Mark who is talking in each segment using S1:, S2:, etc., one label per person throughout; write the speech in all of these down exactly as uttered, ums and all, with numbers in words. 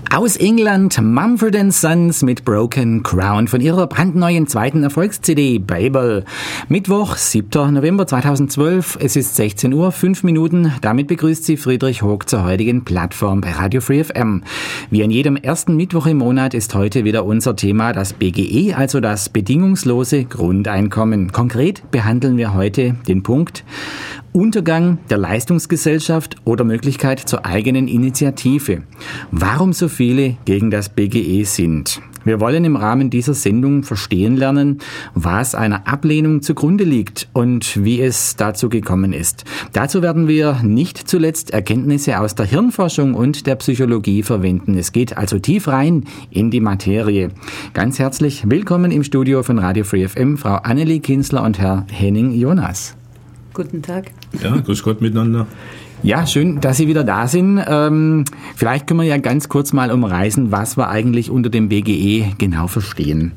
S1: Aus England Mumford and Sons mit Broken Crown von ihrer brandneuen zweiten Erfolgs-C D Babel. Mittwoch, siebter November zweitausendzwölf, es ist sechzehn Uhr, fünf Minuten. Damit begrüßt Sie Friedrich Hoog zur heutigen Plattform bei Radio Free F M. Wie an jedem ersten Mittwoch im Monat ist heute wieder unser Thema das B G E, also das bedingungslose Grundeinkommen. Konkret behandeln wir heute den Punkt Untergang der Leistungsgesellschaft oder Möglichkeit zur eigenen Initiative. Warum so viele gegen das B G E sind. Wir wollen im Rahmen dieser Sendung verstehen lernen, was einer Ablehnung zugrunde liegt und wie es dazu gekommen ist. Dazu werden wir nicht zuletzt Erkenntnisse aus der Hirnforschung und der Psychologie verwenden. Es geht also tief rein in die Materie. Ganz herzlich willkommen im Studio von Radio Free F M, Frau Annelie Kienzler und Herr Henning Jonas.
S2: Guten Tag.
S3: Ja, grüß Gott miteinander.
S1: Ja, schön, dass Sie wieder da sind. Ähm, vielleicht können wir ja ganz kurz mal umreißen, was wir eigentlich unter dem B G E genau verstehen.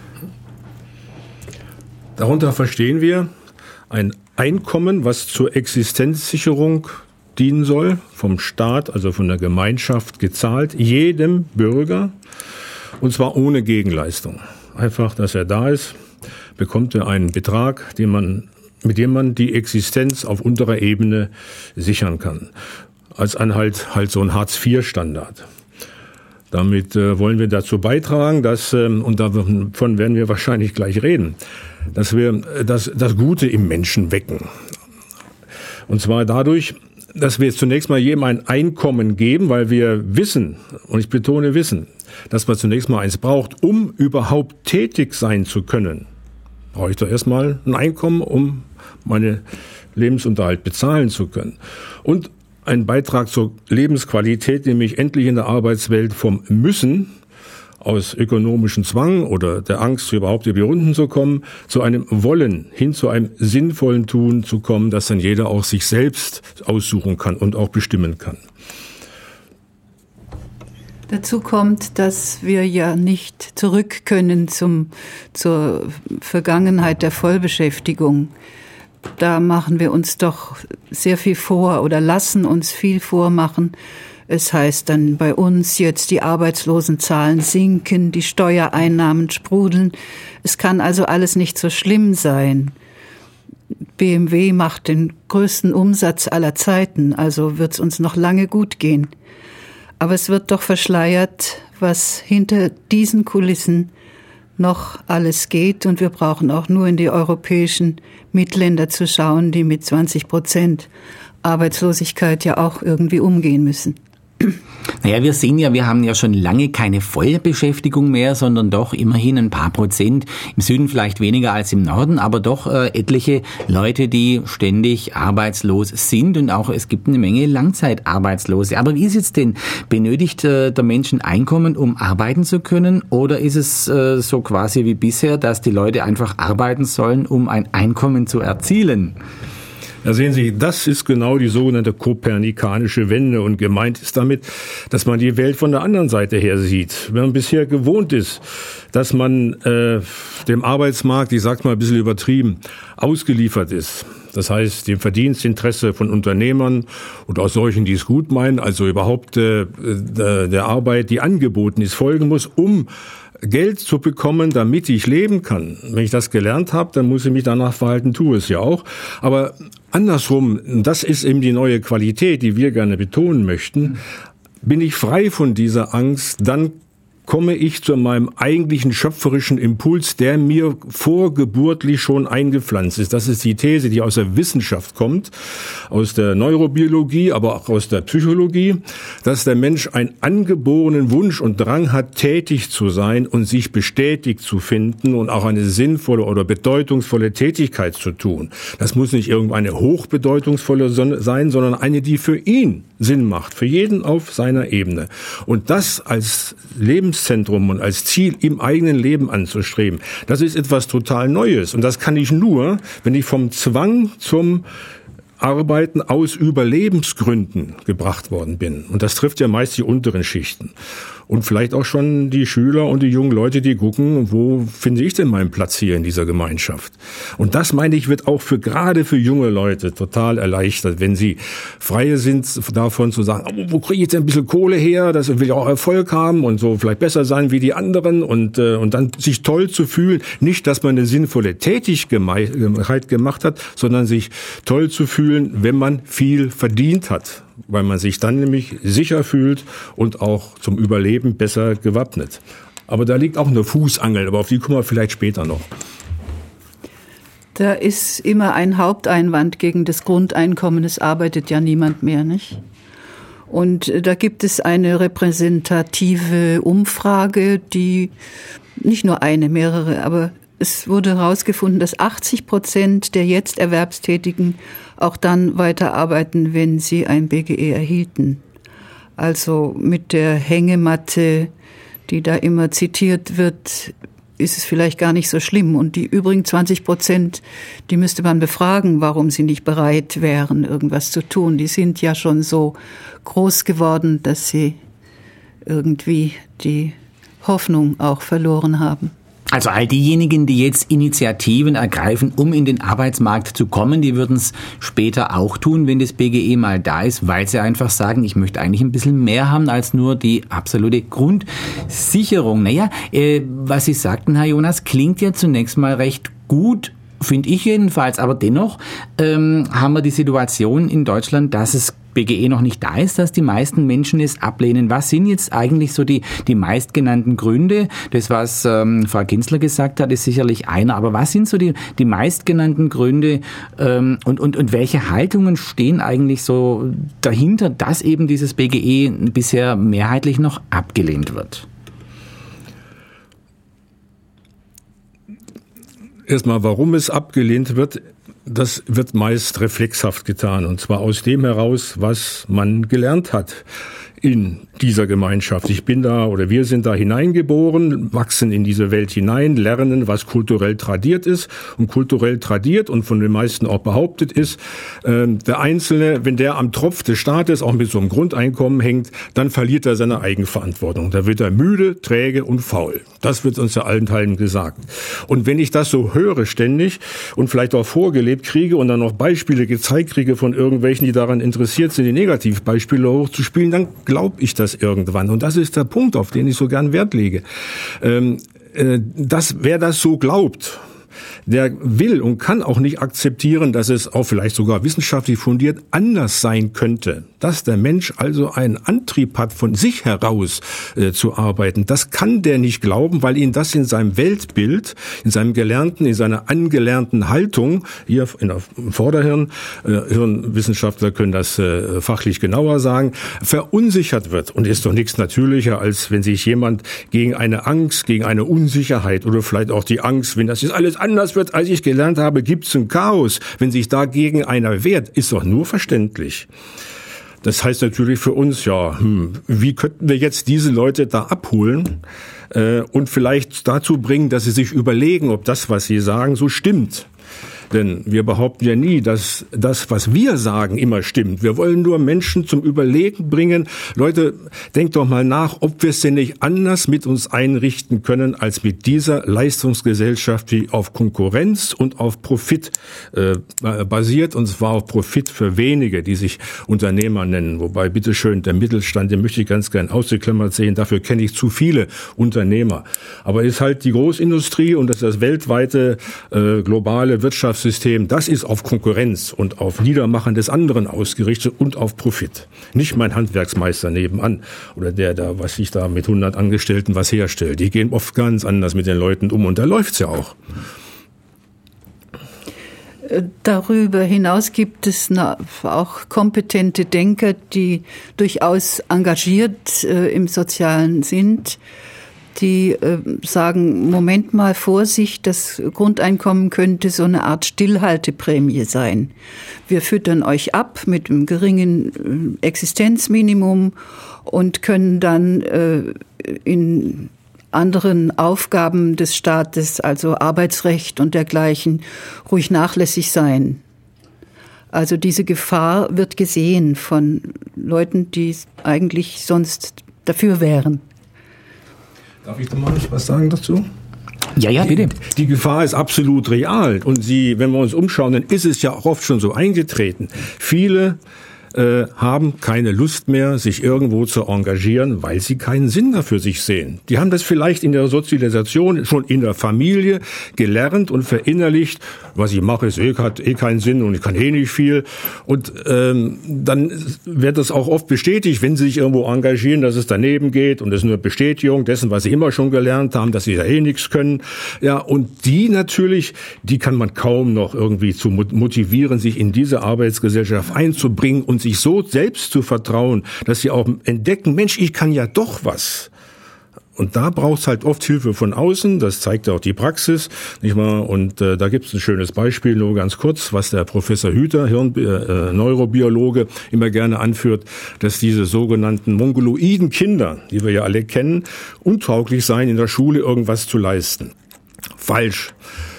S3: Darunter verstehen wir ein Einkommen, was zur Existenzsicherung dienen soll, vom Staat, also von der Gemeinschaft gezahlt, jedem Bürger, und zwar ohne Gegenleistung. Einfach, dass er da ist, bekommt er einen Betrag, den man mit dem man die Existenz auf unterer Ebene sichern kann. Als Anhalt halt so ein Hartz vier Standard. Damit äh, wollen wir dazu beitragen, dass, ähm, und davon werden wir wahrscheinlich gleich reden, dass wir das, das Gute im Menschen wecken. Und zwar dadurch, dass wir jetzt zunächst mal jedem ein Einkommen geben, weil wir wissen, und ich betone wissen, dass man zunächst mal eins braucht, um überhaupt tätig sein zu können. Brauche ich doch erstmal ein Einkommen, um meine Lebensunterhalt bezahlen zu können. Und ein Beitrag zur Lebensqualität, nämlich endlich in der Arbeitswelt vom Müssen, aus ökonomischem Zwang oder der Angst, überhaupt über die Runden zu kommen, zu einem Wollen, hin zu einem sinnvollen Tun zu kommen, das dann jeder auch sich selbst aussuchen kann und auch bestimmen kann.
S2: Dazu kommt, dass wir ja nicht zurück können zum, zur Vergangenheit der Vollbeschäftigung. Da machen wir uns doch sehr viel vor oder lassen uns viel vormachen. Es heißt dann bei uns jetzt, die Arbeitslosenzahlen sinken, die Steuereinnahmen sprudeln. Es kann also alles nicht so schlimm sein. B M W macht den größten Umsatz aller Zeiten, also wird es uns noch lange gut gehen. Aber es wird doch verschleiert, was hinter diesen Kulissen noch alles geht. Und wir brauchen auch nur in die europäischen Mitländer zu schauen, die mit zwanzig Prozent Arbeitslosigkeit ja auch irgendwie umgehen müssen.
S1: Naja, wir sehen ja, wir haben ja schon lange keine Vollbeschäftigung mehr, sondern doch immerhin ein paar Prozent. Im Süden vielleicht weniger als im Norden, aber doch äh, etliche Leute, die ständig arbeitslos sind, und auch es gibt eine Menge Langzeitarbeitslose. Aber wie ist es denn? Benötigt äh, der Mensch ein Einkommen, um arbeiten zu können? Oder ist es äh, so quasi wie bisher, dass die Leute einfach arbeiten sollen, um ein Einkommen zu erzielen?
S3: Da sehen Sie, das ist genau die sogenannte kopernikanische Wende, und gemeint ist damit, dass man die Welt von der anderen Seite her sieht. Wenn man bisher gewohnt ist, dass man äh, dem Arbeitsmarkt, ich sag's mal ein bisschen übertrieben, ausgeliefert ist. Das heißt, dem Verdienstinteresse von Unternehmern und auch solchen, die es gut meinen, also überhaupt äh, der Arbeit, die angeboten ist, folgen muss, um Geld zu bekommen, damit ich leben kann. Wenn ich das gelernt habe, dann muss ich mich danach verhalten, tue es ja auch. Aber andersrum, das ist eben die neue Qualität, die wir gerne betonen möchten, bin ich frei von dieser Angst, dann komme ich zu meinem eigentlichen schöpferischen Impuls, der mir vorgeburtlich schon eingepflanzt ist. Das ist die These, die aus der Wissenschaft kommt, aus der Neurobiologie, aber auch aus der Psychologie, dass der Mensch einen angeborenen Wunsch und Drang hat, tätig zu sein und sich bestätigt zu finden und auch eine sinnvolle oder bedeutungsvolle Tätigkeit zu tun. Das muss nicht irgendeine hochbedeutungsvolle sein, sondern eine, die für ihn Sinn macht, für jeden auf seiner Ebene. Und das als Lebenszentrum und als Ziel im eigenen Leben anzustreben, das ist etwas total Neues. Und das kann ich nur, wenn ich vom Zwang zum Arbeiten aus Überlebensgründen gebracht worden bin. Und das trifft ja meist die unteren Schichten. Und vielleicht auch schon die Schüler und die jungen Leute, die gucken, wo finde ich denn meinen Platz hier in dieser Gemeinschaft? Und das, meine ich, wird auch für gerade für junge Leute total erleichtert, wenn sie frei sind davon zu sagen, oh, wo kriege ich jetzt ein bisschen Kohle her, das will ich auch Erfolg haben und so vielleicht besser sein wie die anderen und, äh, und dann sich toll zu fühlen. Nicht, dass man eine sinnvolle Tätigkeit gemacht hat, sondern sich toll zu fühlen, wenn man viel verdient hat, weil man sich dann nämlich sicher fühlt und auch zum Überleben besser gewappnet. Aber da liegt auch eine Fußangel, aber auf die kommen wir vielleicht später noch.
S2: Da ist immer ein Haupteinwand gegen das Grundeinkommen, es arbeitet ja niemand mehr, nicht? Und da gibt es eine repräsentative Umfrage, die, nicht nur eine, mehrere, aber es wurde herausgefunden, dass achtzig Prozent der jetzt Erwerbstätigen auch dann weiterarbeiten, wenn sie ein B G E erhielten. Also mit der Hängematte, die da immer zitiert wird, ist es vielleicht gar nicht so schlimm. Und die übrigen zwanzig Prozent, die müsste man befragen, warum sie nicht bereit wären, irgendwas zu tun. Die sind ja schon so groß geworden, dass sie irgendwie die Hoffnung auch verloren haben.
S1: Also all diejenigen, die jetzt Initiativen ergreifen, um in den Arbeitsmarkt zu kommen, die würden es später auch tun, wenn das B G E mal da ist, weil sie einfach sagen, ich möchte eigentlich ein bisschen mehr haben als nur die absolute Grundsicherung. Naja, äh, was Sie sagten, Herr Jonas, klingt ja zunächst mal recht gut, finde ich jedenfalls, aber dennoch ähm, haben wir die Situation in Deutschland, dass es B G E noch nicht da ist, dass die meisten Menschen es ablehnen. Was sind jetzt eigentlich so die, die meistgenannten Gründe? Das, was ähm, Frau Ginzler gesagt hat, ist sicherlich einer. Aber was sind so die, die meistgenannten Gründe ähm, und, und, und welche Haltungen stehen eigentlich so dahinter, dass eben dieses B G E bisher mehrheitlich noch abgelehnt wird?
S3: Erstmal, warum es abgelehnt wird, das wird meist reflexhaft getan. Und zwar aus dem heraus, was man gelernt hat in dieser Gemeinschaft. Ich bin da oder wir sind da hineingeboren, wachsen in diese Welt hinein, lernen, was kulturell tradiert ist. Und kulturell tradiert und von den meisten auch behauptet ist, äh, der Einzelne, wenn der am Tropf des Staates auch mit so einem Grundeinkommen hängt, dann verliert er seine Eigenverantwortung. Da wird er müde, träge und faul. Das wird uns ja allenthalben gesagt. Und wenn ich das so höre ständig und vielleicht auch vorgelebt kriege und dann noch Beispiele gezeigt kriege von irgendwelchen, die daran interessiert sind, die Negativbeispiele hochzuspielen, dann glaube ich das irgendwann. Und das ist der Punkt, auf den ich so gern Wert lege. Ähm, äh, dass, wer das so glaubt, der will und kann auch nicht akzeptieren, dass es auch vielleicht sogar wissenschaftlich fundiert anders sein könnte. Dass der Mensch also einen Antrieb hat, von sich heraus äh, zu arbeiten. Das kann der nicht glauben, weil ihn das in seinem Weltbild, in seinem gelernten, in seiner angelernten Haltung, hier in der Vorderhirn, äh, Hirnwissenschaftler können das äh, fachlich genauer sagen, verunsichert wird. Und ist doch nichts natürlicher, als wenn sich jemand gegen eine Angst, gegen eine Unsicherheit oder vielleicht auch die Angst, wenn das jetzt alles anders wird, als ich gelernt habe, gibt es ein Chaos. Wenn sich dagegen einer wehrt, ist doch nur verständlich. Das heißt natürlich für uns, ja, hm, wie könnten wir jetzt diese Leute da abholen äh, und vielleicht dazu bringen, dass sie sich überlegen, ob das, was sie sagen, so stimmt. Denn wir behaupten ja nie, dass das, was wir sagen, immer stimmt. Wir wollen nur Menschen zum Überlegen bringen. Leute, denkt doch mal nach, ob wir es denn nicht anders mit uns einrichten können, als mit dieser Leistungsgesellschaft, die auf Konkurrenz und auf Profit äh, basiert, und zwar auf Profit für wenige, die sich Unternehmer nennen. Wobei, bitteschön, der Mittelstand, den möchte ich ganz gern ausgeklammert sehen. Dafür kenne ich zu viele Unternehmer. Aber es ist halt die Großindustrie und das ist das weltweite äh, globale Wirtschafts System, das ist auf Konkurrenz und auf Niedermachen des anderen ausgerichtet und auf Profit. Nicht mein Handwerksmeister nebenan oder der da, was sich da mit hundert Angestellten was herstellt. Die gehen oft ganz anders mit den Leuten um und da läuft's ja auch.
S2: Darüber hinaus gibt es auch kompetente Denker, die durchaus engagiert äh, im Sozialen sind, die äh, sagen, Moment mal, Vorsicht, das Grundeinkommen könnte so eine Art Stillhalteprämie sein. Wir füttern euch ab mit einem geringen äh, Existenzminimum und können dann äh, in anderen Aufgaben des Staates, also Arbeitsrecht und dergleichen, ruhig nachlässig sein. Also diese Gefahr wird gesehen von Leuten, die eigentlich sonst dafür wären.
S3: Darf ich da mal was sagen dazu?
S1: Ja, ja, bitte.
S3: Die, die Gefahr ist absolut real. Und sie, wenn wir uns umschauen, dann ist es ja auch oft schon so eingetreten. Viele äh, haben keine Lust mehr, sich irgendwo zu engagieren, weil sie keinen Sinn dafür sich sehen. Die haben das vielleicht in der Sozialisation, schon in der Familie gelernt und verinnerlicht. Was ich mache, ist eh, hat eh keinen Sinn und ich kann eh nicht viel. Und ähm, dann wird das auch oft bestätigt, wenn sie sich irgendwo engagieren, dass es daneben geht und das ist nur Bestätigung dessen, was sie immer schon gelernt haben, dass sie da eh nichts können. Ja, und die natürlich, die kann man kaum noch irgendwie zu motivieren, sich in diese Arbeitsgesellschaft einzubringen und sich so selbst zu vertrauen, dass sie auch entdecken, Mensch, ich kann ja doch was. Und da braucht's halt oft Hilfe von außen, das zeigt auch die Praxis, nicht wahr? Und äh, da gibt's ein schönes Beispiel, nur ganz kurz, was der Professor Hüter, Hirn, äh, Neurobiologe, immer gerne anführt, dass diese sogenannten mongoloiden Kinder, die wir ja alle kennen, untauglich seien, in der Schule irgendwas zu leisten. Falsch.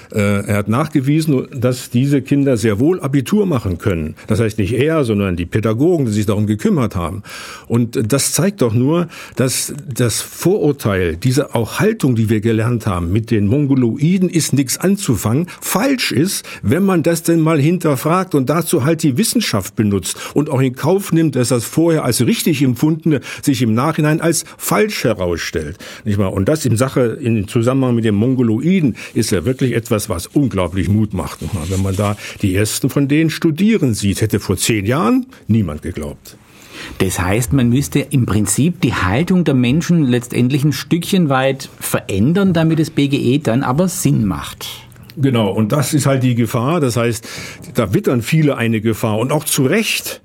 S3: Er hat nachgewiesen, dass diese Kinder sehr wohl Abitur machen können. Das heißt nicht er, sondern die Pädagogen, die sich darum gekümmert haben. Und das zeigt doch nur, dass das Vorurteil, diese auch Haltung, die wir gelernt haben, mit den Mongoloiden ist nichts anzufangen, falsch ist, wenn man das denn mal hinterfragt und dazu halt die Wissenschaft benutzt und auch in Kauf nimmt, dass das vorher als richtig empfundene sich im Nachhinein als falsch herausstellt. Nicht wahr? Und das in Sache, im Zusammenhang mit den Mongoloiden ist ja wirklich etwas, was unglaublich Mut macht. Wenn man da die ersten von denen studieren sieht, hätte vor zehn Jahren niemand geglaubt.
S1: Das heißt, man müsste im Prinzip die Haltung der Menschen letztendlich ein Stückchen weit verändern, damit das B G E dann aber Sinn macht.
S3: Genau, und das ist halt die Gefahr. Das heißt, da wittern viele eine Gefahr und auch zu Recht.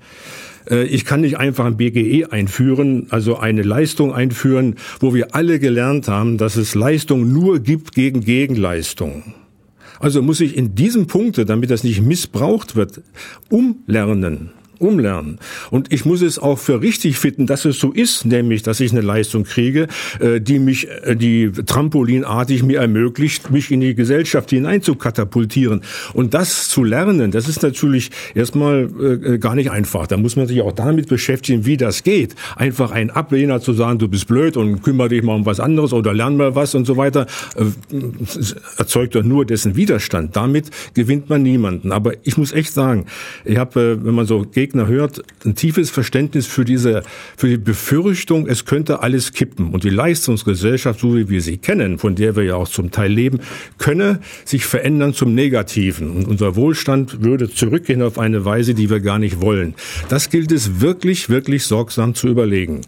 S3: Ich kann nicht einfach ein B G E einführen, also eine Leistung einführen, wo wir alle gelernt haben, dass es Leistung nur gibt gegen Gegenleistung. Also muss ich in diesem Punkte, damit das nicht missbraucht wird, umlernen. umlernen. Und ich muss es auch für richtig finden, dass es so ist, nämlich, dass ich eine Leistung kriege, die mich, die trampolinartig mir ermöglicht, mich in die Gesellschaft hinein zu katapultieren. Und das zu lernen, das ist natürlich erstmal gar nicht einfach. Da muss man sich auch damit beschäftigen, wie das geht. Einfach ein Ablehner zu sagen, du bist blöd und kümmere dich mal um was anderes oder lern mal was und so weiter, erzeugt doch nur dessen Widerstand. Damit gewinnt man niemanden. Aber ich muss echt sagen, ich habe, wenn man so Gegner hört, ein tiefes Verständnis für diese, für die Befürchtung, es könnte alles kippen. Und die Leistungsgesellschaft, so wie wir sie kennen, von der wir ja auch zum Teil leben, könne sich verändern zum Negativen. Und unser Wohlstand würde zurückgehen auf eine Weise, die wir gar nicht wollen. Das gilt es wirklich, wirklich sorgsam zu überlegen.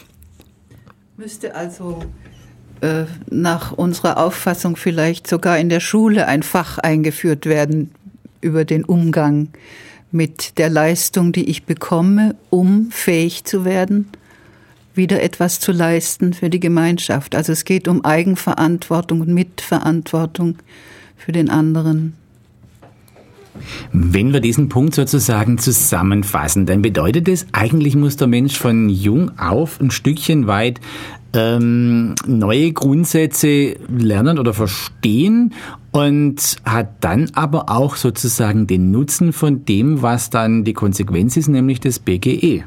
S2: Müsste also äh, nach unserer Auffassung vielleicht sogar in der Schule ein Fach eingeführt werden über den Umgang mit der Leistung, die ich bekomme, um fähig zu werden, wieder etwas zu leisten für die Gemeinschaft. Also es geht um Eigenverantwortung und Mitverantwortung für den anderen.
S1: Wenn wir diesen Punkt sozusagen zusammenfassen, dann bedeutet es, eigentlich muss der Mensch von jung auf ein Stückchen weit ähm, neue Grundsätze lernen oder verstehen und hat dann aber auch sozusagen den Nutzen von dem, was dann die Konsequenz ist, nämlich das B G E.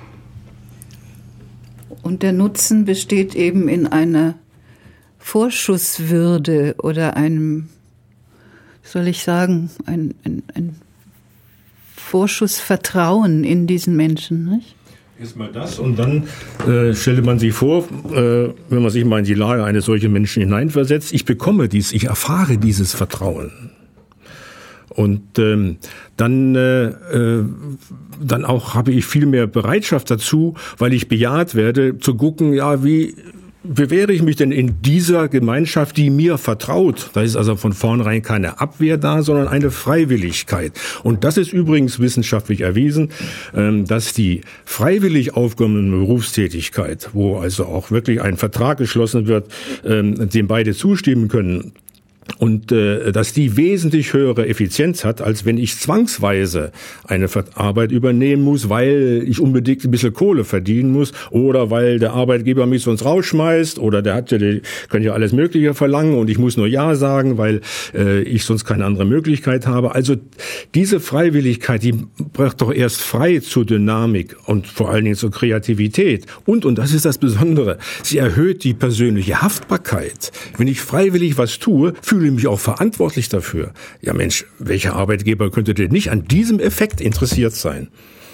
S2: Und der Nutzen besteht eben in einer Vorschusswürde oder einem, soll ich sagen, ein, ein, ein Vorschussvertrauen in diesen Menschen, nicht?
S3: Erstmal das und dann äh, stelle man sich vor, äh, wenn man sich mal in die Lage eines solchen Menschen hineinversetzt, ich bekomme dies, ich erfahre dieses Vertrauen. Und ähm, dann, äh, äh, dann auch habe ich viel mehr Bereitschaft dazu, weil ich bejaht werde, zu gucken, ja, wie bewähre ich mich denn in dieser Gemeinschaft, die mir vertraut? Da ist also von vornherein keine Abwehr da, sondern eine Freiwilligkeit. Und das ist übrigens wissenschaftlich erwiesen, dass die freiwillig aufgenommene Berufstätigkeit, wo also auch wirklich ein Vertrag geschlossen wird, dem beide zustimmen können, und äh, dass die wesentlich höhere Effizienz hat, als wenn ich zwangsweise eine Arbeit übernehmen muss, weil ich unbedingt ein bisschen Kohle verdienen muss oder weil der Arbeitgeber mich sonst rausschmeißt oder der hat ja, der kann ja alles Mögliche verlangen und ich muss nur Ja sagen, weil äh, ich sonst keine andere Möglichkeit habe. Also diese Freiwilligkeit, die braucht doch erst frei zur Dynamik und vor allen Dingen zur Kreativität. Und, und das ist das Besondere, sie erhöht die persönliche Haftbarkeit. Wenn ich freiwillig was tue, fühle ich mich auch verantwortlich dafür. Ja Mensch, welcher Arbeitgeber könnte denn nicht an diesem Effekt interessiert sein?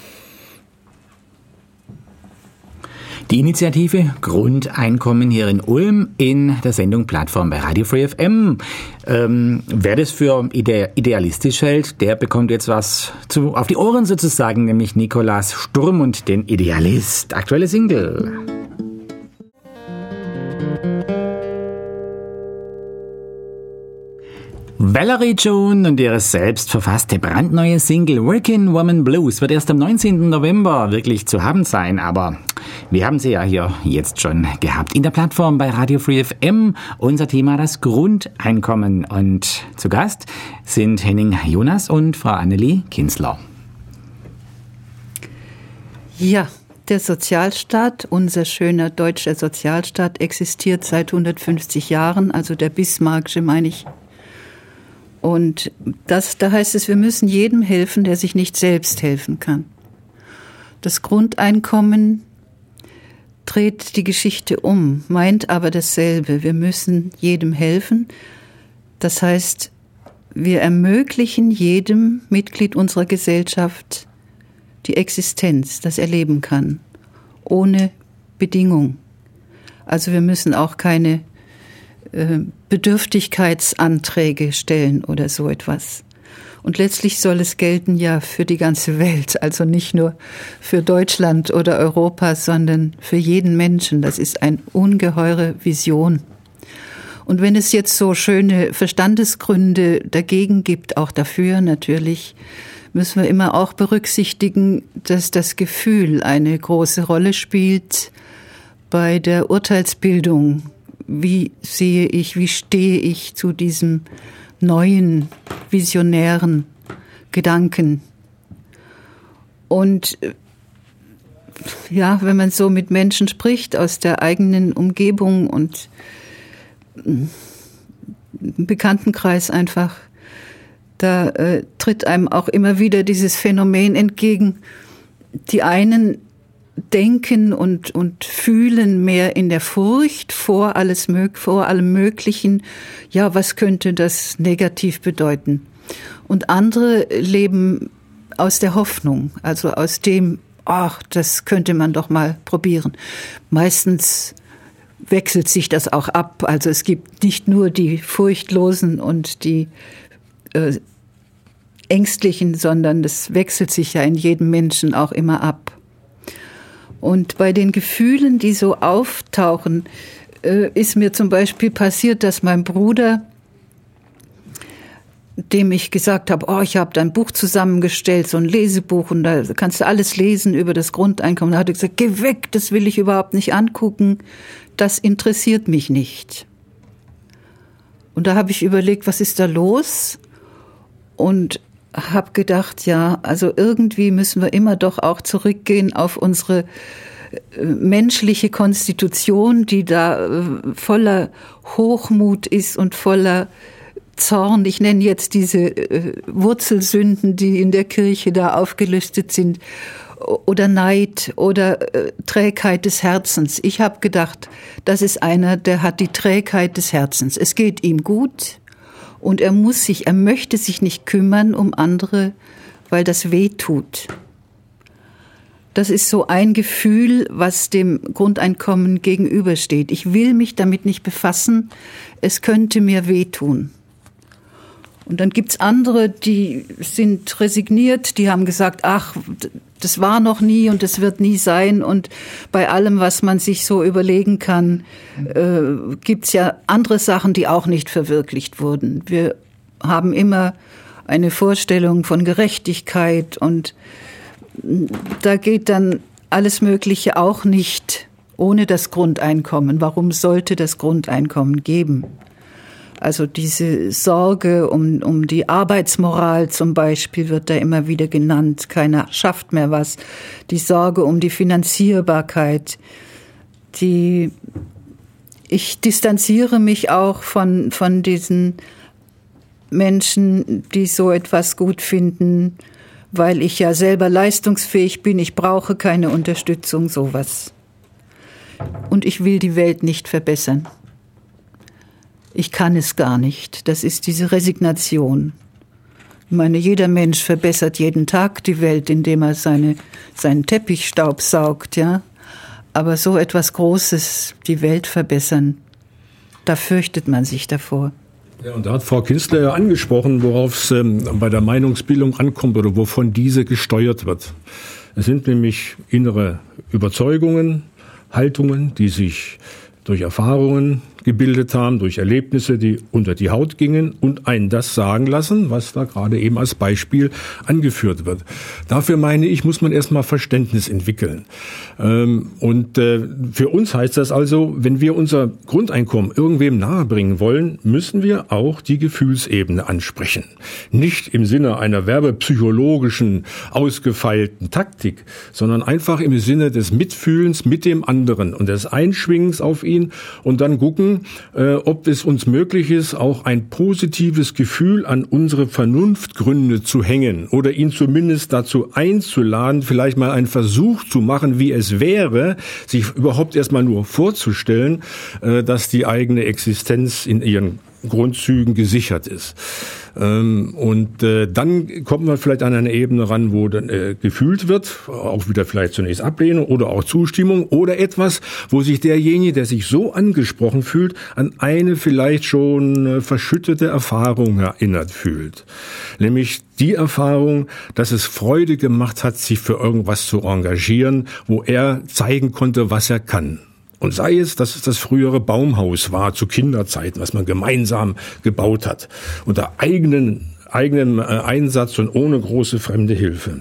S1: Die Initiative Grundeinkommen hier in Ulm in der Sendung Plattform bei Radio Free F M. Ähm, wer das für ide- idealistisch hält, der bekommt jetzt was zu, auf die Ohren sozusagen, nämlich Nikolaus Sturm und den Idealist. Aktuelle Single. Valerie June und ihre selbst verfasste brandneue Single Working Woman Blues wird erst am neunzehnten November wirklich zu haben sein, aber wir haben sie ja hier jetzt schon gehabt in der Plattform bei Radio Free F M. Unser Thema das Grundeinkommen und zu Gast sind Henning Jonas und Frau Annelie Kinsler.
S2: Ja, der Sozialstaat, unser schöner deutscher Sozialstaat, existiert seit hundertfünfzig Jahren, also der Bismarckische meine ich. Und das, da heißt es, wir müssen jedem helfen, der sich nicht selbst helfen kann. Das Grundeinkommen dreht die Geschichte um, meint aber dasselbe. Wir müssen jedem helfen. Das heißt, wir ermöglichen jedem Mitglied unserer Gesellschaft die Existenz, das er leben kann, ohne Bedingung. Also wir müssen auch keine Bedürftigkeitsanträge stellen oder so etwas. Und letztlich soll es gelten ja für die ganze Welt, also nicht nur für Deutschland oder Europa, sondern für jeden Menschen. Das ist eine ungeheure Vision. Und wenn es jetzt so schöne Verstandesgründe dagegen gibt, auch dafür natürlich, müssen wir immer auch berücksichtigen, dass das Gefühl eine große Rolle spielt bei der Urteilsbildung. Wie sehe ich, wie stehe ich zu diesem neuen, visionären Gedanken? Und ja, wenn man so mit Menschen spricht aus der eigenen Umgebung und im Bekanntenkreis einfach, da äh, tritt einem auch immer wieder dieses Phänomen entgegen. Die einen denken und, und fühlen mehr in der Furcht vor alles, vor allem Möglichen. Ja, was könnte das negativ bedeuten? Und andere leben aus der Hoffnung, also aus dem, ach, das könnte man doch mal probieren. Meistens wechselt sich das auch ab. Also es gibt nicht nur die Furchtlosen und die äh, Ängstlichen, sondern das wechselt sich ja in jedem Menschen auch immer ab. Und bei den Gefühlen, die so auftauchen, äh, ist mir zum Beispiel passiert, dass mein Bruder, dem ich gesagt habe, oh, ich habe da ein Buch zusammengestellt, so ein Lesebuch, und da kannst du alles lesen über das Grundeinkommen. Da hat er gesagt, geh weg, das will ich überhaupt nicht angucken, das interessiert mich nicht. Und da habe ich überlegt, was ist da los? Und habe gedacht, ja, also irgendwie müssen wir immer doch auch zurückgehen auf unsere menschliche Konstitution, die da voller Hochmut ist und voller Zorn. Ich nenne jetzt diese Wurzelsünden, die in der Kirche da aufgelistet sind, oder Neid oder Trägheit des Herzens. Ich habe gedacht, das ist einer, der hat die Trägheit des Herzens. Es geht ihm gut. Und er muss sich, er möchte sich nicht kümmern um andere, weil das weh tut. Das ist so ein Gefühl, was dem Grundeinkommen gegenübersteht. Ich will mich damit nicht befassen, es könnte mir wehtun. Und dann gibt's andere, die sind resigniert, die haben gesagt, ach, das war noch nie und das wird nie sein. Und bei allem, was man sich so überlegen kann, äh, gibt's ja andere Sachen, die auch nicht verwirklicht wurden. Wir haben immer eine Vorstellung von Gerechtigkeit und da geht dann alles Mögliche auch nicht ohne das Grundeinkommen. Warum sollte das Grundeinkommen geben? Also diese Sorge um, um die Arbeitsmoral zum Beispiel wird da immer wieder genannt. Keiner schafft mehr was. Die Sorge um die Finanzierbarkeit. Die, ich distanziere mich auch von, von diesen Menschen, die so etwas gut finden, weil ich ja selber leistungsfähig bin. Ich brauche keine Unterstützung, sowas. Und ich will die Welt nicht verbessern. Ich kann es gar nicht. Das ist diese Resignation. Ich meine, jeder Mensch verbessert jeden Tag die Welt, indem er seine, seinen Teppichstaub saugt, ja. Aber so etwas Großes, die Welt verbessern, da fürchtet man sich davor.
S3: Ja, und da hat Frau Kinstler ja angesprochen, worauf es ähm, bei der Meinungsbildung ankommt oder wovon diese gesteuert wird. Es sind nämlich innere Überzeugungen, Haltungen, die sich durch Erfahrungen gebildet haben, durch Erlebnisse, die unter die Haut gingen und einen das sagen lassen, was da gerade eben als Beispiel angeführt wird. Dafür meine ich, muss man erstmal Verständnis entwickeln. Und für uns heißt das also, wenn wir unser Grundeinkommen irgendwem nahebringen wollen, müssen wir auch die Gefühlsebene ansprechen. Nicht im Sinne einer werbepsychologischen, ausgefeilten Taktik, sondern einfach im Sinne des Mitfühlens mit dem anderen und des Einschwingens auf ihn und dann gucken, äh, ob es uns möglich ist, auch ein positives Gefühl an unsere Vernunftgründe zu hängen oder ihn zumindest dazu einzuladen, vielleicht mal einen Versuch zu machen, wie es wäre, sich überhaupt erstmal nur vorzustellen, äh, dass die eigene Existenz in ihren Grundzügen gesichert ist. Ähm, und äh, dann kommt man vielleicht an eine Ebene ran, wo dann äh, gefühlt wird, auch wieder vielleicht zunächst Ablehnung oder auch Zustimmung oder etwas, wo sich derjenige, der sich so angesprochen fühlt, an eine vielleicht schon äh, verschüttete Erfahrung erinnert fühlt. Nämlich die Erfahrung, dass es Freude gemacht hat, sich für irgendwas zu engagieren, wo er zeigen konnte, was er kann. Und sei es, dass es das frühere Baumhaus war zu Kinderzeiten, was man gemeinsam gebaut hat, unter eigenen, eigenem Einsatz und ohne große fremde Hilfe.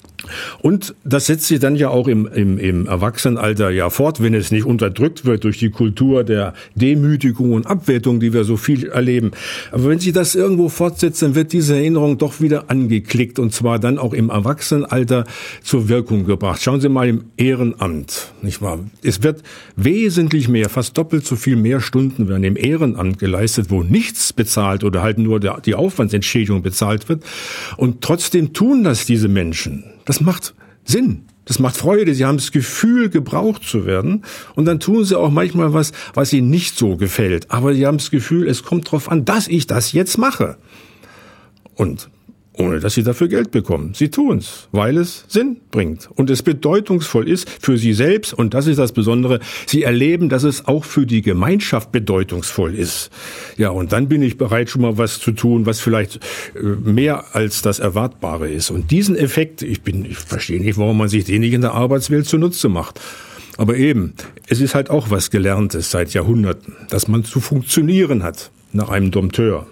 S3: Und das setzt sich dann ja auch im, im, im Erwachsenenalter ja fort, wenn es nicht unterdrückt wird durch die Kultur der Demütigung und Abwertung, die wir so viel erleben. Aber wenn sich das irgendwo fortsetzt, dann wird diese Erinnerung doch wieder angeklickt und zwar dann auch im Erwachsenenalter zur Wirkung gebracht. Schauen Sie mal im Ehrenamt, nicht wahr? Es wird wesentlich mehr, fast doppelt so viel mehr Stunden werden im Ehrenamt geleistet, wo nichts bezahlt oder halt nur der, die Aufwandsentschädigung bezahlt wird. Und trotzdem tun das diese Menschen. Das macht Sinn, das macht Freude, sie haben das Gefühl, gebraucht zu werden und dann tun sie auch manchmal was, was ihnen nicht so gefällt, aber sie haben das Gefühl, es kommt darauf an, dass ich das jetzt mache und ohne dass sie dafür Geld bekommen. Sie tun's, weil es Sinn bringt und es bedeutungsvoll ist für sie selbst und das ist das Besondere, sie erleben, dass es auch für die Gemeinschaft bedeutungsvoll ist. Ja, und dann bin ich bereit, schon mal was zu tun, was vielleicht mehr als das Erwartbare ist. Und diesen Effekt, ich bin, ich verstehe nicht, warum man sich den nicht in der Arbeitswelt zunutze macht. Aber eben, es ist halt auch was Gelerntes seit Jahrhunderten, dass man zu funktionieren hat nach einem Dompteur.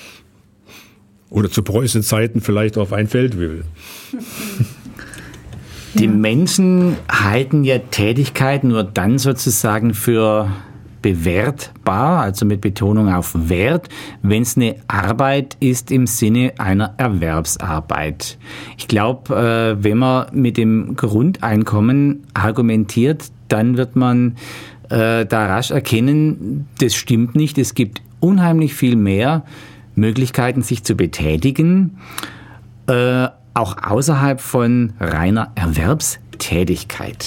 S3: Oder zu Preußenzeiten vielleicht auf ein Feld will.
S1: Die Menschen halten ja Tätigkeit nur dann sozusagen für bewertbar, also mit Betonung auf Wert, wenn es eine Arbeit ist im Sinne einer Erwerbsarbeit. Ich glaube, äh, wenn man mit dem Grundeinkommen argumentiert, dann wird man äh, da rasch erkennen, das stimmt nicht. Es gibt unheimlich viel mehr Möglichkeiten, sich zu betätigen, äh, auch außerhalb von reiner Erwerbstätigkeit.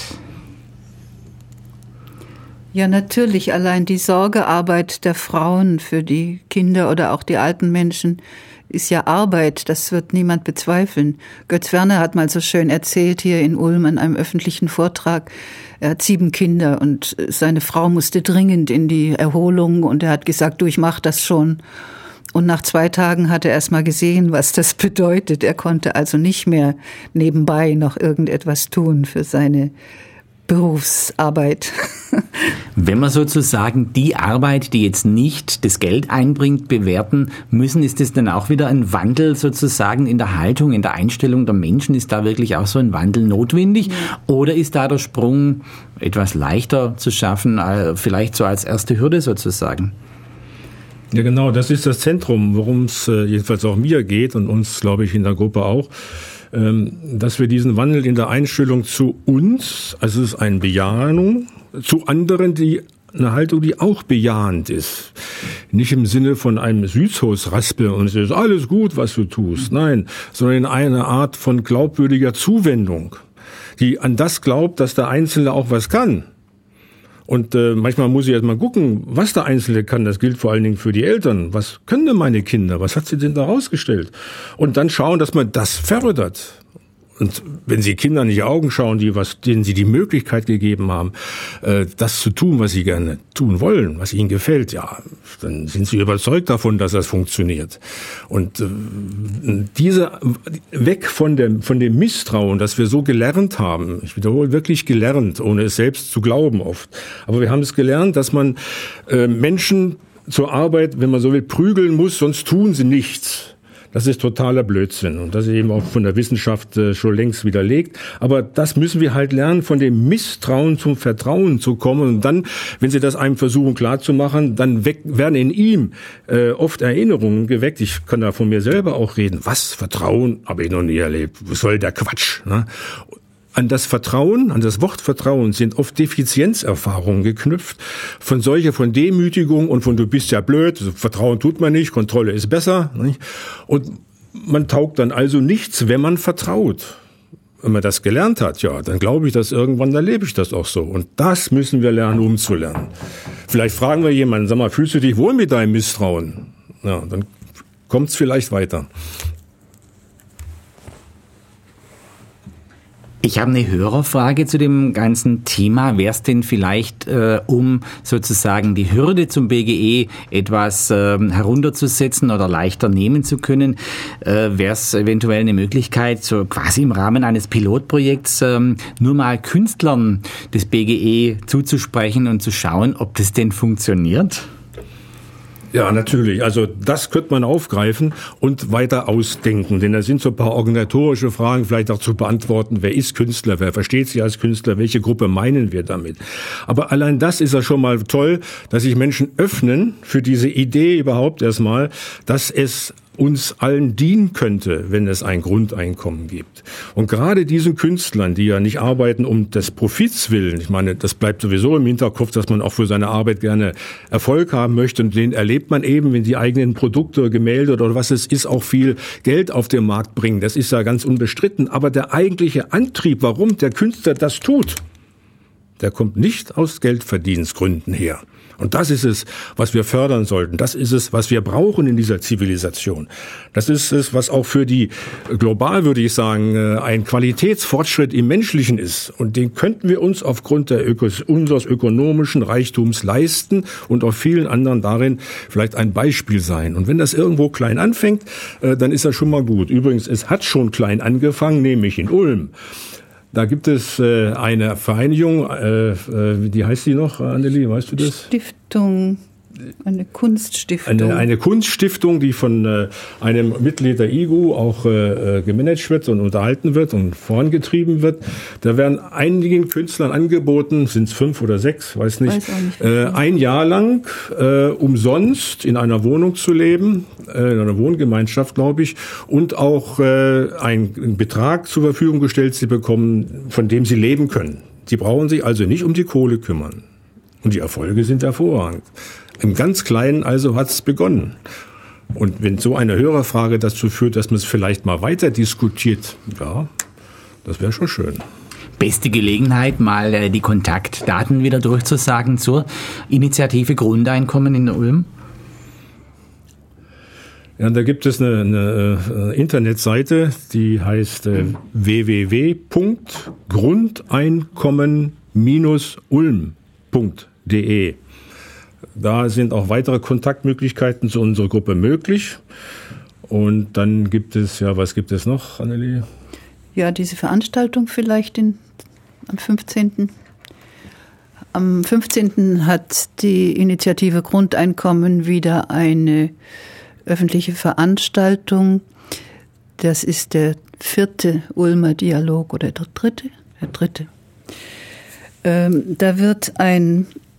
S2: Ja, natürlich. Allein die Sorgearbeit der Frauen für die Kinder oder auch die alten Menschen ist ja Arbeit. Das wird niemand bezweifeln. Götz Werner hat mal so schön erzählt hier in Ulm an einem öffentlichen Vortrag. Er hat sieben Kinder und seine Frau musste dringend in die Erholung und er hat gesagt, du, ich mach das schon. Und nach zwei Tagen hat er erst mal gesehen, was das bedeutet. Er konnte also nicht mehr nebenbei noch irgendetwas tun für seine Berufsarbeit.
S1: Wenn wir sozusagen die Arbeit, die jetzt nicht das Geld einbringt, bewerten müssen, ist das dann auch wieder ein Wandel sozusagen in der Haltung, in der Einstellung der Menschen? Ist da wirklich auch so ein Wandel notwendig? Ja. Oder ist da der Sprung etwas leichter zu schaffen, vielleicht so als erste Hürde sozusagen?
S3: Ja, genau, das ist das Zentrum, worum es äh, jedenfalls auch mir geht und uns, glaube ich, in der Gruppe auch, ähm, dass wir diesen Wandel in der Einstellung zu uns, also es ist eine Bejahung, zu anderen, die eine Haltung, die auch bejahend ist. Nicht im Sinne von einem Süßhausraspel und es ist alles gut, was du tust. Nein, sondern in einer Art von glaubwürdiger Zuwendung, die an das glaubt, dass der Einzelne auch was kann. Und äh, manchmal muss ich erst mal gucken, was der Einzelne kann. Das gilt vor allen Dingen für die Eltern. Was können denn meine Kinder? Was hat sie denn da rausgestellt? Und dann schauen, dass man das fördert. Und wenn Sie Kindern in die Augen schauen, die was, denen Sie die Möglichkeit gegeben haben, äh, das zu tun, was sie gerne tun wollen, was ihnen gefällt, ja, dann sind Sie überzeugt davon, dass das funktioniert. Und äh, diese weg von dem von dem Misstrauen, das wir so gelernt haben, ich wiederhole, wirklich gelernt, ohne es selbst zu glauben oft. Aber wir haben es gelernt, dass man äh, Menschen zur Arbeit, wenn man so will, prügeln muss, sonst tun sie nichts. Das ist totaler Blödsinn und das ist eben auch von der Wissenschaft äh, schon längst widerlegt. Aber das müssen wir halt lernen, von dem Misstrauen zum Vertrauen zu kommen. Und dann, wenn Sie das einem versuchen klarzumachen, dann weg, werden in ihm äh, oft Erinnerungen geweckt. Ich kann da von mir selber auch reden. Was? Vertrauen? Habe ich noch nie erlebt. Was soll der Quatsch? Ne? An das Vertrauen, an das Wort Vertrauen sind oft Defizienzerfahrungen geknüpft, von solcher, von Demütigung und von du bist ja blöd, Vertrauen tut man nicht, Kontrolle ist besser. Nicht? Und man taugt dann also nichts, wenn man vertraut. Wenn man das gelernt hat, ja, dann glaube ich, dass irgendwann erlebe ich das auch so. Und das müssen wir lernen, umzulernen. Vielleicht fragen wir jemanden, sag mal, fühlst du dich wohl mit deinem Misstrauen? Ja, dann kommt es vielleicht weiter.
S1: Ich habe eine Hörerfrage zu dem ganzen Thema. Wäre es denn vielleicht, äh, um sozusagen die Hürde zum B G E etwas äh, herunterzusetzen oder leichter nehmen zu können, äh, wäre es eventuell eine Möglichkeit, so quasi im Rahmen eines Pilotprojekts äh, nur mal Künstlern des B G E zuzusprechen und zu schauen, ob das denn funktioniert?
S3: Ja, natürlich. Also das könnte man aufgreifen und weiter ausdenken. Denn da sind so ein paar organisatorische Fragen vielleicht auch zu beantworten. Wer ist Künstler? Wer versteht sich als Künstler? Welche Gruppe meinen wir damit? Aber allein das ist ja schon mal toll, dass sich Menschen öffnen für diese Idee überhaupt erstmal, dass es uns allen dienen könnte, wenn es ein Grundeinkommen gibt. Und gerade diesen Künstlern, die ja nicht arbeiten um des Profits willen, ich meine, das bleibt sowieso im Hinterkopf, dass man auch für seine Arbeit gerne Erfolg haben möchte und den erlebt man eben, wenn die eigenen Produkte, Gemälde oder was es ist, auch viel Geld auf den Markt bringen. Das ist ja ganz unbestritten. Aber der eigentliche Antrieb, warum der Künstler das tut, der kommt nicht aus Geldverdienstgründen her. Und das ist es, was wir fördern sollten. Das ist es, was wir brauchen in dieser Zivilisation. Das ist es, was auch für die, global würde ich sagen, ein Qualitätsfortschritt im Menschlichen ist. Und den könnten wir uns aufgrund der Ökos, unseres ökonomischen Reichtums leisten und auf vielen anderen darin vielleicht ein Beispiel sein. Und wenn das irgendwo klein anfängt, dann ist das schon mal gut. Übrigens, es hat schon klein angefangen, nämlich in Ulm. Da gibt es äh, eine Vereinigung, äh, äh, die heißt die noch, Anneli, weißt du das?
S2: Stiftung, eine Kunststiftung.
S3: Eine, eine Kunststiftung, die von äh, einem Mitglied der I G U auch äh, gemanagt wird und unterhalten wird und vorangetrieben wird. Da werden einigen Künstlern angeboten, sind es fünf oder sechs, weiß nicht, weiß nicht äh, ein Jahr lang äh, umsonst in einer Wohnung zu leben, äh, in einer Wohngemeinschaft, glaube ich, und auch äh, einen Betrag zur Verfügung gestellt zu bekommen, von dem sie leben können. Sie brauchen sich also nicht um die Kohle kümmern. Und die Erfolge sind hervorragend. Im ganz Kleinen also hat es begonnen. Und wenn so eine Hörerfrage dazu führt, dass man es vielleicht mal weiter diskutiert, ja, das wäre schon schön.
S1: Beste Gelegenheit, mal äh, die Kontaktdaten wieder durchzusagen zur Initiative Grundeinkommen in Ulm.
S3: Ja, da gibt es eine, eine äh, Internetseite, die heißt äh, w w w punkt grundeinkommen Bindestrich ulm punkt d e. Da sind auch weitere Kontaktmöglichkeiten zu unserer Gruppe möglich. Und dann gibt es, ja, was gibt es noch, Anneli?
S2: Ja, diese Veranstaltung vielleicht in, am fünfzehnten Am fünfzehnten hat die Initiative Grundeinkommen wieder eine öffentliche Veranstaltung. Das ist der vierte Ulmer Dialog oder der dritte? Der dritte. Ähm, da wird ein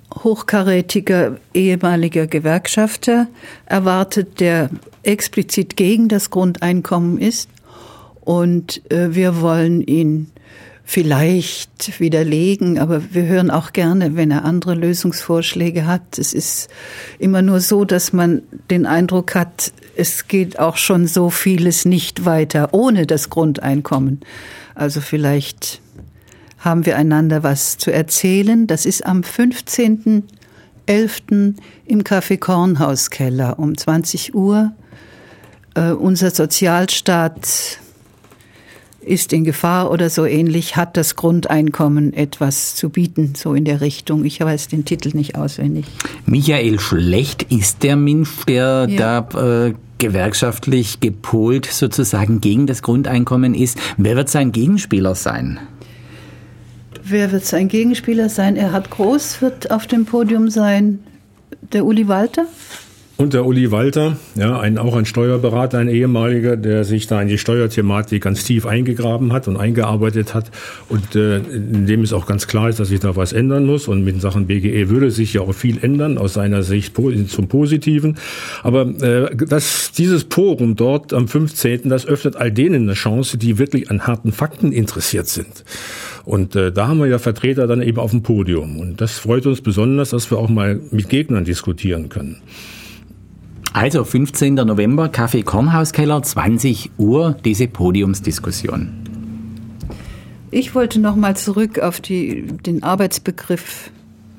S2: hochkarätiger ehemaliger Gewerkschafter erwartet, der explizit gegen das Grundeinkommen ist. Und äh, wir wollen ihn vielleicht widerlegen, aber wir hören auch gerne, wenn er andere Lösungsvorschläge hat. Es ist immer nur so, dass man den Eindruck hat, es geht auch schon so vieles nicht weiter ohne das Grundeinkommen. Also vielleicht haben wir einander was zu erzählen. Das ist am fünfzehnten elften im Café Kornhauskeller um zwanzig Uhr. Äh, unser Sozialstaat ist in Gefahr oder so ähnlich, hat das Grundeinkommen etwas zu bieten, so in der Richtung. Ich weiß den Titel nicht auswendig.
S1: Michael Schlecht ist der Mensch, der ja. da äh, gewerkschaftlich gepolt sozusagen gegen das Grundeinkommen ist. Wer wird sein Gegenspieler sein?
S2: Wer wird sein Gegenspieler sein? Erhard Groß wird auf dem Podium sein. Der Uli Walter?
S3: Und der Uli Walter, ja, ein, auch ein Steuerberater, ein ehemaliger, der sich da in die Steuerthematik ganz tief eingegraben hat und eingearbeitet hat und äh, in dem es auch ganz klar ist, dass sich da was ändern muss. Und mit Sachen B G E würde sich ja auch viel ändern, aus seiner Sicht zum Positiven. Aber äh, das, dieses Forum dort am fünfzehnten, das öffnet all denen eine Chance, die wirklich an harten Fakten interessiert sind. Und äh, da haben wir ja Vertreter dann eben auf dem Podium. Und das freut uns besonders, dass wir auch mal mit Gegnern diskutieren können.
S1: Also fünfzehnten November, Café Kornhauskeller, zwanzig Uhr, diese Podiumsdiskussion.
S2: Ich wollte noch mal zurück auf die, den Arbeitsbegriff.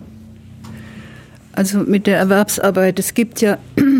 S2: Also mit der Erwerbsarbeit. Es gibt ja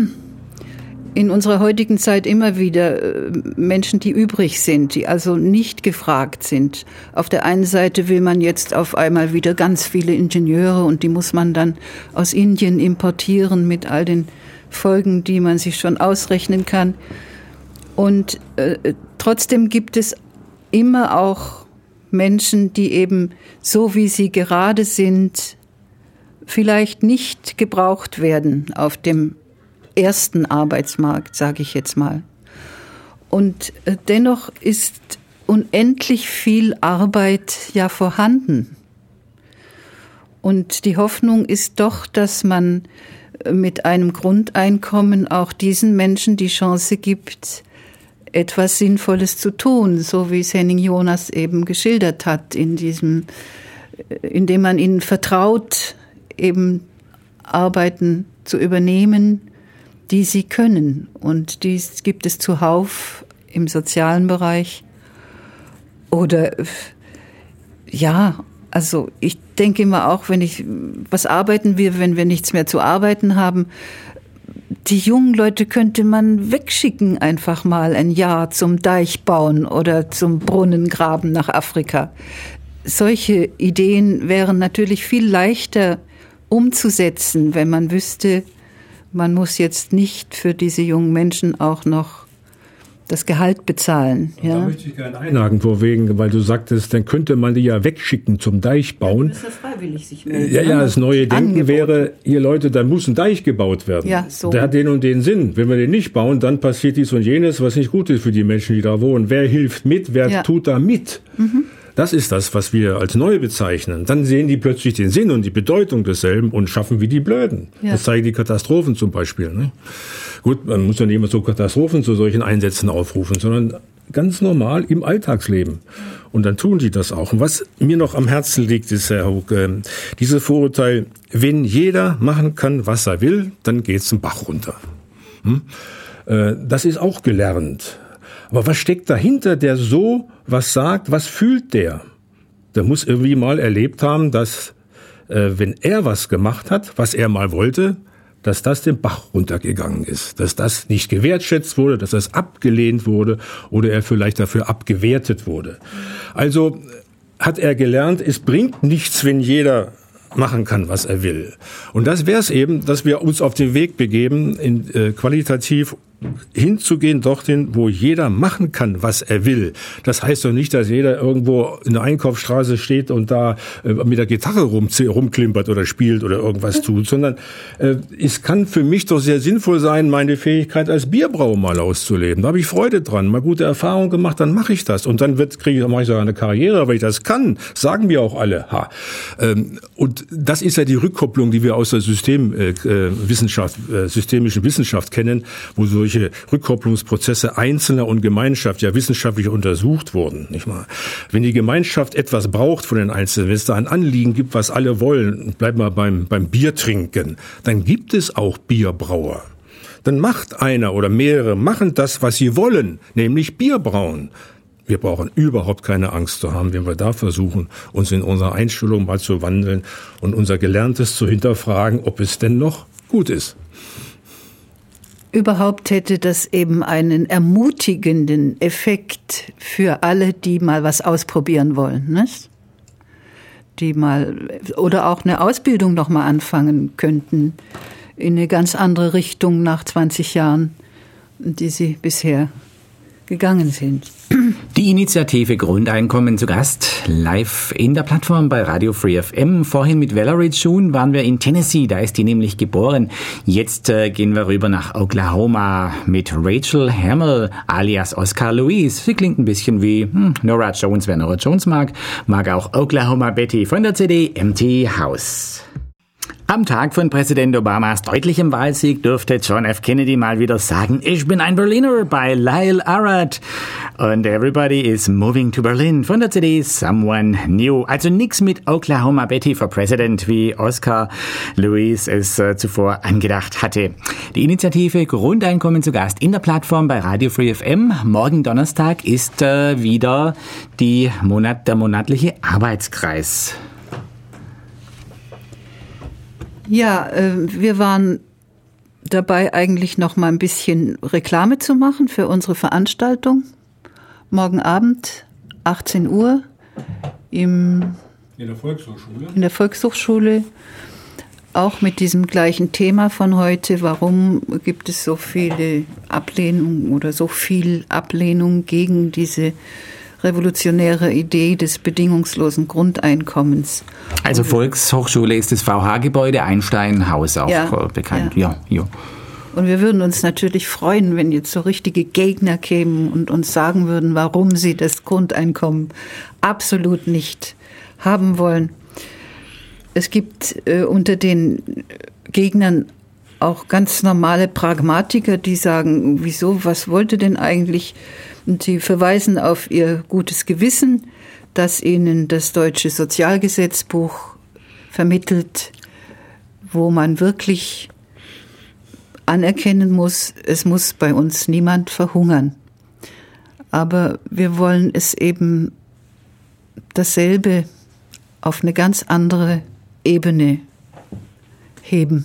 S2: in unserer heutigen Zeit immer wieder Menschen, die übrig sind, die also nicht gefragt sind. Auf der einen Seite will man jetzt auf einmal wieder ganz viele Ingenieure und die muss man dann aus Indien importieren mit all den Folgen, die man sich schon ausrechnen kann. Und äh, trotzdem gibt es immer auch Menschen, die eben so wie sie gerade sind, vielleicht nicht gebraucht werden auf dem ersten Arbeitsmarkt, sage ich jetzt mal. Und äh, dennoch ist unendlich viel Arbeit ja vorhanden. Und die Hoffnung ist doch, dass man mit einem Grundeinkommen auch diesen Menschen die Chance gibt, etwas Sinnvolles zu tun, so wie es Henning Jonas eben geschildert hat, in diesem, indem man ihnen vertraut, eben Arbeiten zu übernehmen, die sie können. Und dies gibt es zuhauf im sozialen Bereich. Oder, ja, also ich denke immer auch, wenn ich, was arbeiten wir, wenn wir nichts mehr zu arbeiten haben? Die jungen Leute könnte man wegschicken, einfach mal ein Jahr zum Deich bauen oder zum Brunnengraben nach Afrika. Solche Ideen wären natürlich viel leichter umzusetzen, wenn man wüsste, man muss jetzt nicht für diese jungen Menschen auch noch das Gehalt bezahlen. Ja?
S3: Da möchte ich gerne einhaken, vorwegen, weil du sagtest, dann könnte man die ja wegschicken zum Deich bauen.
S2: Ja, das ist freiwillig sich melden.
S3: Ja, ja, das neue Denken
S2: Angebot.
S3: wäre, ihr Leute, da muss ein Deich gebaut werden.
S2: Ja, so.
S3: Der hat den und den Sinn. Wenn wir den nicht bauen, dann passiert dies und jenes, was nicht gut ist für die Menschen, die da wohnen. Wer hilft mit? Wer
S2: ja.
S3: tut da mit? Mhm. Das ist das, was wir als neu bezeichnen. Dann sehen die plötzlich den Sinn und die Bedeutung desselben und schaffen wie die Blöden. Ja. Das zeigen die Katastrophen zum Beispiel. Ne? Gut, man muss ja nicht immer so Katastrophen zu solchen Einsätzen aufrufen, sondern ganz normal im Alltagsleben. Und dann tun die das auch. Und was mir noch am Herzen liegt, ist, Herr Hug, äh, dieses Vorurteil, wenn jeder machen kann, was er will, dann geht's den Bach runter. Hm? Äh, das ist auch gelernt. Aber was steckt dahinter, der so was sagt, was fühlt der? Der muss irgendwie mal erlebt haben, dass äh, wenn er was gemacht hat, was er mal wollte, dass das den Bach runtergegangen ist, dass das nicht gewertschätzt wurde, dass das abgelehnt wurde oder er vielleicht dafür abgewertet wurde. Also hat er gelernt, es bringt nichts, wenn jeder machen kann, was er will. Und das wäre es eben, dass wir uns auf den Weg begeben, in, äh, qualitativ hinzugehen dorthin, wo jeder machen kann, was er will. Das heißt doch nicht, dass jeder irgendwo in der Einkaufsstraße steht und da äh, mit der Gitarre rum, rumklimpert oder spielt oder irgendwas tut, sondern äh, es kann für mich doch sehr sinnvoll sein, meine Fähigkeit als Bierbrauer mal auszuleben. Da habe ich Freude dran, mal gute Erfahrungen gemacht, dann mache ich das. Und dann wird, kriege ich, mache ich sogar eine Karriere, weil ich das kann. Sagen wir auch alle. Ha. Ähm, und das ist ja die Rückkopplung, die wir aus der Systemwissenschaft, äh, äh, systemischen Wissenschaft kennen, wo solche Rückkopplungsprozesse Einzelner und Gemeinschaft ja wissenschaftlich untersucht wurden, nicht wahr? Wenn die Gemeinschaft etwas braucht von den Einzelnen, wenn es da ein Anliegen gibt, was alle wollen, bleiben wir beim, beim Bier trinken, dann gibt es auch Bierbrauer. Dann macht einer oder mehrere, machen das, was sie wollen, nämlich Bier brauen. Wir brauchen überhaupt keine Angst zu haben, wenn wir da versuchen, uns in unserer Einstellung mal zu wandeln und unser Gelerntes zu hinterfragen, ob es denn noch gut ist.
S2: Überhaupt hätte das eben einen ermutigenden Effekt für alle, die mal was ausprobieren wollen, nicht? Die mal oder auch eine Ausbildung noch mal anfangen könnten in eine ganz andere Richtung nach zwanzig Jahren, die sie bisher gegangen sind.
S1: Die Initiative Grundeinkommen zu Gast, live in der Plattform bei Radio Free F M. Vorhin mit Valerie June waren wir in Tennessee, da ist die nämlich geboren. Jetzt äh, gehen wir rüber nach Oklahoma mit Rachel Hamill alias Oscar Louise. Sie klingt ein bisschen wie hm, Nora Jones, wer Nora Jones mag, mag auch Oklahoma Betty von der C D Empty House. Am Tag von Präsident Obamas deutlichem Wahlsieg durfte John F. Kennedy mal wieder sagen, ich bin ein Berliner bei Lyle Arad. Und everybody is moving to Berlin von der C D Someone New. Also nix mit Oklahoma Betty for President, wie Oscar Louise es äh, zuvor angedacht hatte. Die Initiative Grundeinkommen zu Gast in der Plattform bei Radio Free F M. Morgen Donnerstag ist äh, wieder die Monat, der monatliche Arbeitskreis.
S2: Ja, äh, wir waren dabei eigentlich noch mal ein bisschen Reklame zu machen für unsere Veranstaltung. Morgen Abend, achtzehn Uhr, im,
S3: in der Volkshochschule.
S2: In der Volkshochschule, auch mit diesem gleichen Thema von heute. Warum gibt es so viele Ablehnungen oder so viel Ablehnung gegen diese revolutionäre Idee des bedingungslosen Grundeinkommens?
S1: Also Volkshochschule ist das V H-Gebäude, Einstein-Haus auch ja, bekannt. Ja. Ja, ja.
S2: Und wir würden uns natürlich freuen, wenn jetzt so richtige Gegner kämen und uns sagen würden, warum sie das Grundeinkommen absolut nicht haben wollen. Es gibt äh, unter den Gegnern auch ganz normale Pragmatiker, die sagen, wieso, was wollte denn eigentlich? Und sie verweisen auf ihr gutes Gewissen, das ihnen das deutsche Sozialgesetzbuch vermittelt, wo man wirklich anerkennen muss, es muss bei uns niemand verhungern. Aber wir wollen es eben dasselbe auf eine ganz andere Ebene heben.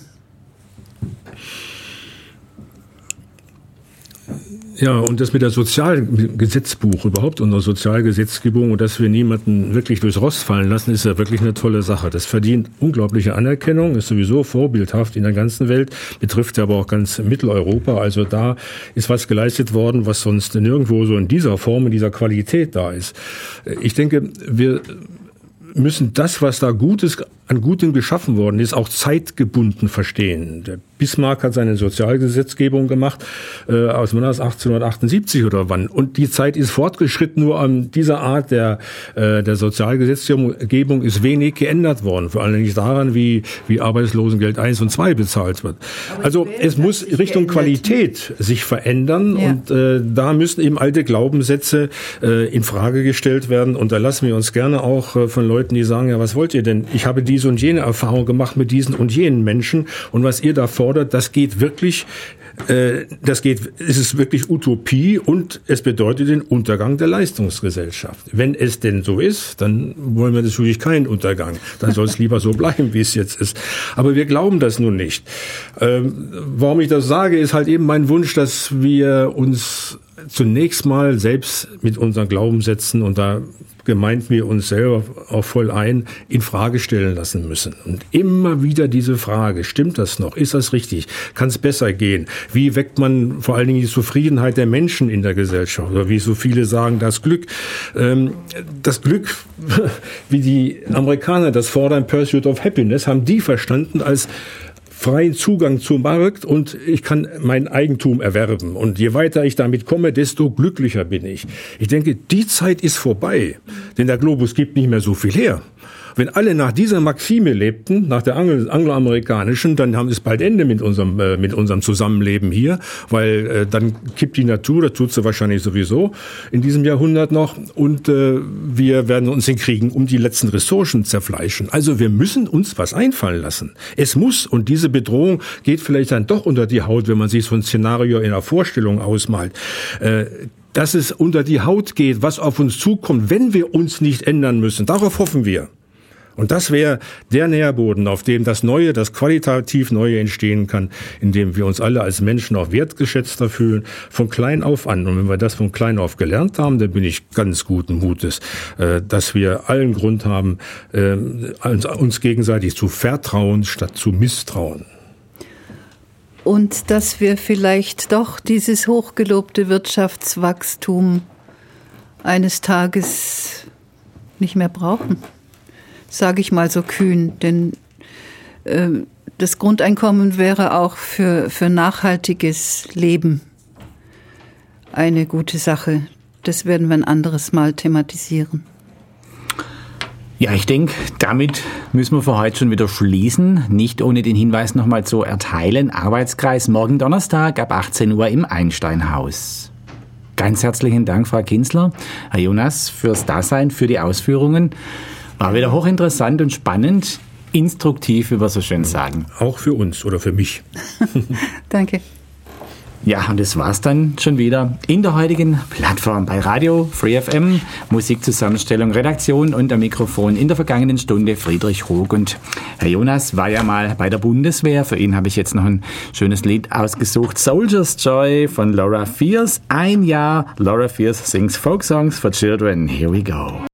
S3: Ja, und das mit der Sozialgesetzbuch überhaupt und der Sozialgesetzgebung und dass wir niemanden wirklich durchs Rost fallen lassen, ist ja wirklich eine tolle Sache. Das verdient unglaubliche Anerkennung, ist sowieso vorbildhaft in der ganzen Welt, betrifft ja aber auch ganz Mitteleuropa. Also da ist was geleistet worden, was sonst nirgendwo so in dieser Form, in dieser Qualität da ist. Ich denke, wir müssen das, was da Gutes an Gutem geschaffen worden ist, auch zeitgebunden verstehen. Der Bismarck hat seine Sozialgesetzgebung gemacht, äh, aus achtzehnhundertachtundsiebzig oder wann. Und die Zeit ist fortgeschritten, nur an dieser Art der, äh, der Sozialgesetzgebung ist wenig geändert worden. Vor allem nicht daran, wie, wie Arbeitslosengeld eins und zwei bezahlt wird. Aber also es muss Richtung geändert. Qualität sich verändern ja. Und äh, da müssen eben alte Glaubenssätze äh, in Frage gestellt werden. Und da lassen wir uns gerne auch äh, von Leuten, die sagen, ja, was wollt ihr denn? Ich habe diese und jene Erfahrung gemacht mit diesen und jenen Menschen. Und was ihr da fordert, das geht wirklich, äh, das geht, es ist wirklich Utopie und es bedeutet den Untergang der Leistungsgesellschaft. Wenn es denn so ist, dann wollen wir natürlich keinen Untergang. Dann soll es lieber so bleiben, wie es jetzt ist. Aber wir glauben das nun nicht. Ähm, warum ich das sage, ist halt eben mein Wunsch, dass wir uns zunächst mal selbst mit unseren Glaubenssätzen, und da gemeint wir uns selber auch voll ein, in Frage stellen lassen müssen. Und immer wieder diese Frage, stimmt das noch? Ist das richtig? Kann es besser gehen? Wie weckt man vor allen Dingen die Zufriedenheit der Menschen in der Gesellschaft? Oder wie so viele sagen, das Glück. Ähm, das Glück, wie die Amerikaner das fordern, Pursuit of Happiness, haben die verstanden als freien Zugang zum Markt und ich kann mein Eigentum erwerben. Und je weiter ich damit komme, desto glücklicher bin ich. Ich denke, die Zeit ist vorbei, denn der Globus gibt nicht mehr so viel her. Wenn alle nach dieser Maxime lebten, nach der Anglo- angloamerikanischen, dann haben es bald Ende mit unserem äh, mit unserem Zusammenleben hier, weil äh, dann kippt die Natur, das tut sie wahrscheinlich sowieso in diesem Jahrhundert noch, und äh, wir werden uns in Kriegen um die letzten Ressourcen zerfleischen. Also wir müssen uns was einfallen lassen. Es muss, und diese Bedrohung geht vielleicht dann doch unter die Haut, wenn man sich so ein Szenario in einer Vorstellung ausmalt. Äh, dass es unter die Haut geht, was auf uns zukommt, wenn wir uns nicht ändern müssen. Darauf hoffen wir. Und das wäre der Nährboden, auf dem das Neue, das qualitativ Neue entstehen kann, in dem wir uns alle als Menschen auch wertgeschätzter fühlen, von klein auf an. Und wenn wir das von klein auf gelernt haben, dann bin ich ganz guten Mutes, dass wir allen Grund haben, uns gegenseitig zu vertrauen statt zu misstrauen.
S2: Und dass wir vielleicht doch dieses hochgelobte Wirtschaftswachstum eines Tages nicht mehr brauchen. Sage ich mal so kühn, denn äh, das Grundeinkommen wäre auch für, für nachhaltiges Leben eine gute Sache. Das werden wir ein anderes Mal thematisieren.
S1: Ja, ich denke, damit müssen wir für heute schon wieder schließen. Nicht ohne den Hinweis nochmal zu erteilen. Arbeitskreis morgen Donnerstag ab achtzehn Uhr im Einsteinhaus. Ganz herzlichen Dank, Frau Kinzler, Herr Jonas, fürs Dasein, für die Ausführungen. War wieder hochinteressant und spannend, instruktiv, wie wir so schön sagen.
S3: Auch für uns oder für mich.
S2: Danke.
S1: Ja, und das war's dann schon wieder in der heutigen Plattform bei Radio Free F M. Musikzusammenstellung, Redaktion und am Mikrofon in der vergangenen Stunde Friedrich Rog. Und Herr Jonas war ja mal bei der Bundeswehr. Für ihn habe ich jetzt noch ein schönes Lied ausgesucht. Soldier's Joy von Laura Fierce. Ein Jahr Laura Fierce sings Folk Songs for Children. Here we go.